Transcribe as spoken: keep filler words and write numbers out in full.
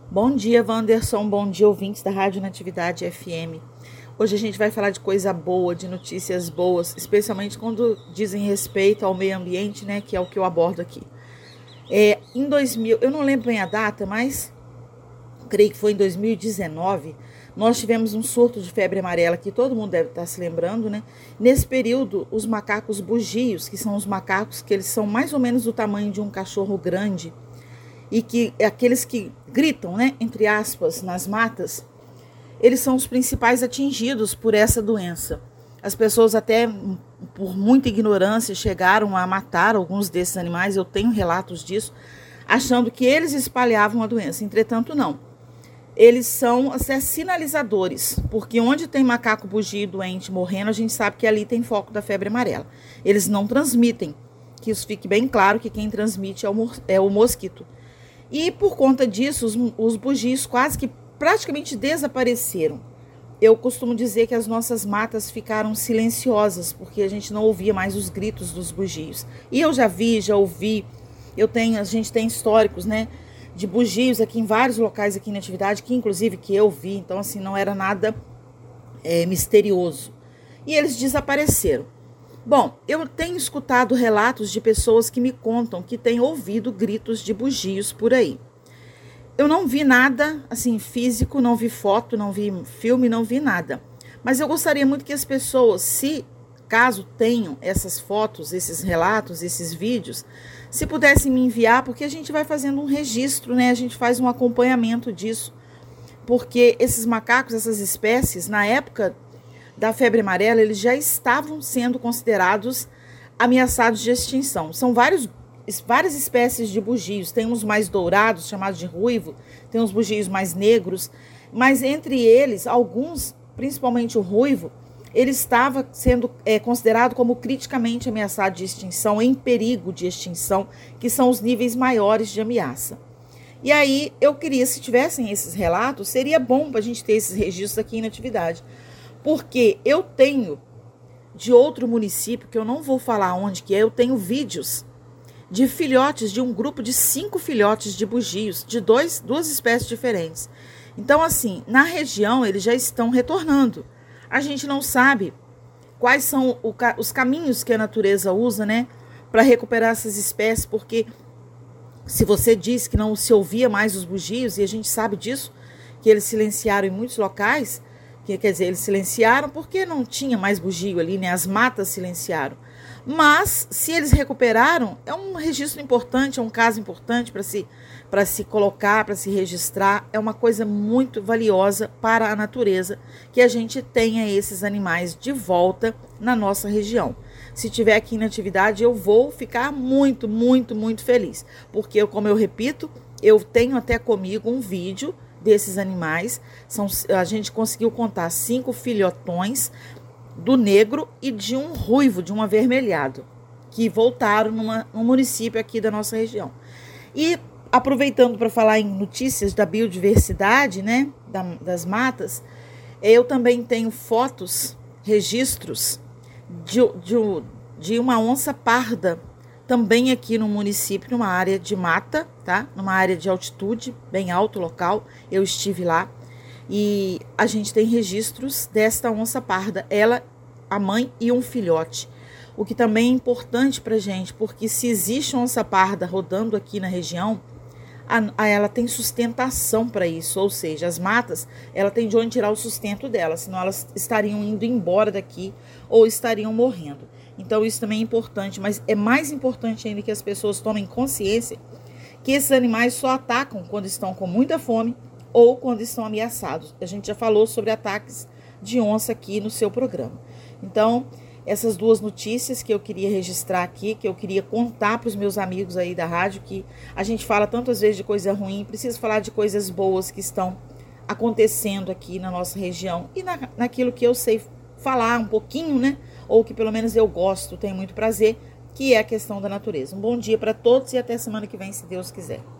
Bom dia, Wanderson. Bom dia, ouvintes da Rádio Natividade F M. Hoje a gente vai falar de coisa boa, de notícias boas, especialmente quando dizem respeito ao meio ambiente, né, que é o que eu abordo aqui. É, em dois mil, eu não lembro bem a data, mas creio que foi em dois mil e dezenove, nós tivemos um surto de febre amarela, que todo mundo deve estar se lembrando, né? Nesse período, os macacos bugios, que são os macacos que eles são mais ou menos do tamanho de um cachorro grande, e que aqueles que gritam, né, entre aspas, nas matas, eles são os principais atingidos por essa doença. As pessoas até, por muita ignorância, chegaram a matar alguns desses animais, eu tenho relatos disso, achando que eles espalhavam a doença. Entretanto, não. Eles são assim, sinalizadores, porque onde tem macaco bugio doente morrendo, a gente sabe que ali tem foco da febre amarela. Eles não transmitem, que isso fique bem claro que quem transmite é o, é o mosquito. E por conta disso, os, os bugios quase que praticamente desapareceram. Eu costumo dizer que as nossas matas ficaram silenciosas, porque a gente não ouvia mais os gritos dos bugios. E eu já vi, já ouvi, eu tenho, a gente tem históricos, né, de bugios aqui em vários locais aqui na atividade, que inclusive que eu vi, então assim, não era nada é, misterioso. E eles desapareceram. Bom, eu tenho escutado relatos de pessoas que me contam que têm ouvido gritos de bugios por aí. Eu não vi nada assim físico, não vi foto, não vi filme, não vi nada. Mas eu gostaria muito que as pessoas, se caso tenham essas fotos, esses relatos, esses vídeos, se pudessem me enviar, porque a gente vai fazendo um registro, né? A gente faz um acompanhamento disso. Porque esses macacos, essas espécies, na época da febre amarela, eles já estavam sendo considerados ameaçados de extinção. São vários, várias espécies de bugios, tem uns mais dourados, chamados de ruivo, tem uns bugios mais negros, mas entre eles, alguns, principalmente o ruivo, ele estava sendo é, considerado como criticamente ameaçado de extinção, em perigo de extinção, que são os níveis maiores de ameaça. E aí, eu queria, se tivessem esses relatos, seria bom para a gente ter esses registros aqui em atividade. Porque eu tenho, de outro município, que eu não vou falar onde que é, eu tenho vídeos de filhotes, de um grupo de cinco filhotes de bugios, de dois, duas espécies diferentes. Então, assim, na região eles já estão retornando. A gente não sabe quais são o, os caminhos que a natureza usa, né, para recuperar essas espécies, porque se você diz que não se ouvia mais os bugios, e a gente sabe disso, que eles silenciaram em muitos locais, que, quer dizer, eles silenciaram porque não tinha mais bugio ali, né? As matas silenciaram. Mas, se eles recuperaram, é um registro importante, é um caso importante para se, para se colocar, para se registrar. É uma coisa muito valiosa para a natureza que a gente tenha esses animais de volta na nossa região. Se tiver aqui na atividade, eu vou ficar muito, muito, muito feliz. Porque, como eu repito, eu tenho até comigo um vídeo desses animais. São, a gente conseguiu contar cinco filhotões do negro e de um ruivo, de um avermelhado, que voltaram numa, num município aqui da nossa região. E aproveitando para falar em notícias da biodiversidade, né, da, das matas, eu também tenho fotos, registros de, de, de uma onça parda, também aqui no município, numa área de mata, tá? Numa área de altitude, bem alto local, eu estive lá. E a gente tem registros desta onça parda, ela, a mãe e um filhote. O que também é importante pra gente, porque se existe onça parda rodando aqui na região, a, a, ela tem sustentação para isso, ou seja, as matas, ela tem de onde tirar o sustento dela, senão elas estariam indo embora daqui ou estariam morrendo. Então isso também é importante, mas é mais importante ainda que as pessoas tomem consciência que esses animais só atacam quando estão com muita fome ou quando estão ameaçados. A gente já falou sobre ataques de onça aqui no seu programa. Então, essas duas notícias que eu queria registrar aqui, que eu queria contar para os meus amigos aí da rádio, que a gente fala tantas vezes de coisa ruim, precisa falar de coisas boas que estão acontecendo aqui na nossa região e na, naquilo que eu sei falar um pouquinho, né? Ou que pelo menos eu gosto, tenho muito prazer, que é a questão da natureza. Um bom dia para todos e até semana que vem, se Deus quiser.